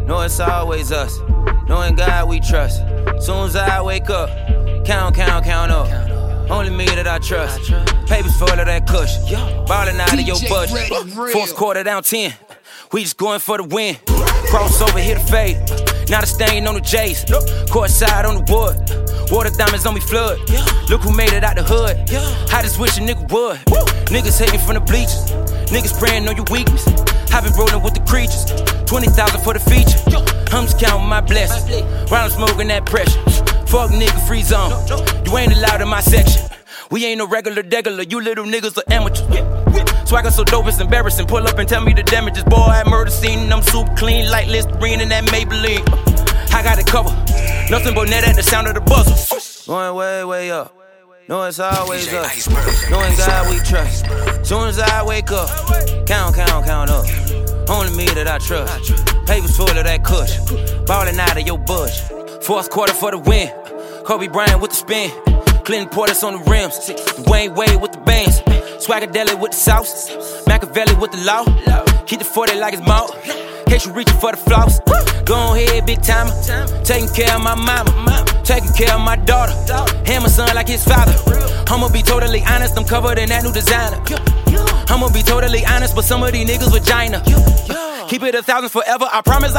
know it's always us. Knowing God we trust. Soon as I wake up, count up. Only me that I trust. Papers full of that kush. Ballin' out of your budget. Fourth quarter down 10. We just going for the win. Crossover, hit a fade. Not a stain on the J's. Court side on the wood. Water diamonds on me flood. Look who made it out the hood. I just wish a nigga would. Niggas hating from the bleachers. Niggas praying on your weakness. I been rolling with the creatures. 20,000 for the feature. I'm just counting my blessings. While I'm smoking that pressure. Fuck nigga, free zone. You ain't allowed in my section. We ain't no regular. You little niggas are amateurs. Swagger so dope it's embarrassing. Pull up and tell me the damages. Boy, I murder scene and I'm super clean like Listerine and that Maybelline. I got it covered. Nothing but net at the sound of the buzzer. Going way up. Know it's always us. Knowing God we trust. Soon as I wake up, count up. Only me that I trust. Papers full of that kush. Ballin' out of your bush. Fourth quarter for the win. Kobe Bryant with the spin. Clinton Portis on the rims. Dwayne Wade with the bands. Swaggadelic with the sauce. Machiavelli with the law. Keep the 40 like it's mouth. Case you reaching for the floss. Go ahead, big timer. Taking care of my mama. Taking care of my daughter. And my son like his father. I'ma be totally honest, I'm covered in that new designer. I'ma be totally honest, but some of these niggas vagina. Keep it 1,000 forever, I promise.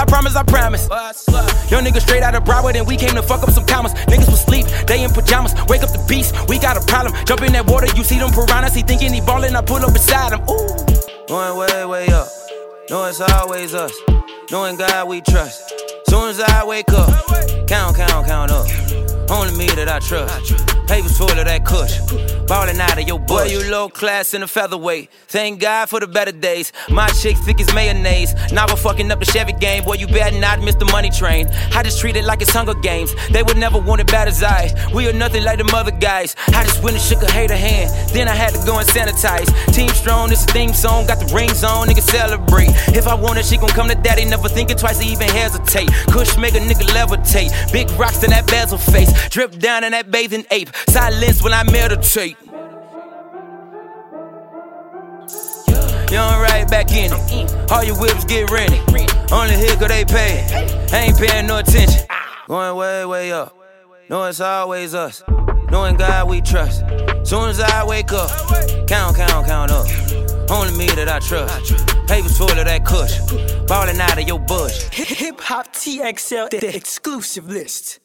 Young niggas straight out of Broward and we came to fuck up some commas. Niggas will sleep, they in pajamas. Wake up the beast, we got a problem. Jump in that water, you see them piranhas. He thinking he ballin', I pull up beside him. Ooh. Going way up, know it's always us. Knowing God we trust. Soon as I wake up, count up. Only me that I trust. Papers full of that kush. Ballin' out of your bush. Boy, you low class in the featherweight. Thank God for the better days. My chick thick as mayonnaise. Now we're fucking up the Chevy game. Boy, you better not miss the money train. I just treat it like it's Hunger Games. They would never want it bad as I. We are nothing like them other guys. I just went and shook a hater hand. Then I had to go and sanitize. Team strong, this a theme song. Got the rings on, nigga celebrate. If I want it, she gon' come to daddy. Never thinking twice to even hesitate. Kush make a nigga levitate. Big rocks in that bezel face. Drip down in that bathing ape. Silence when I meditate. Young right back in it. All your whips get rented. Only here 'cause they pay. Ain't paying no attention. Going way up. Know it's always us. Knowing God we trust. Soon as I wake up, count up. Only me that I trust. Papers full of that kush. Ballin' out of your bush. Hip Hop TXL, the exclusive list.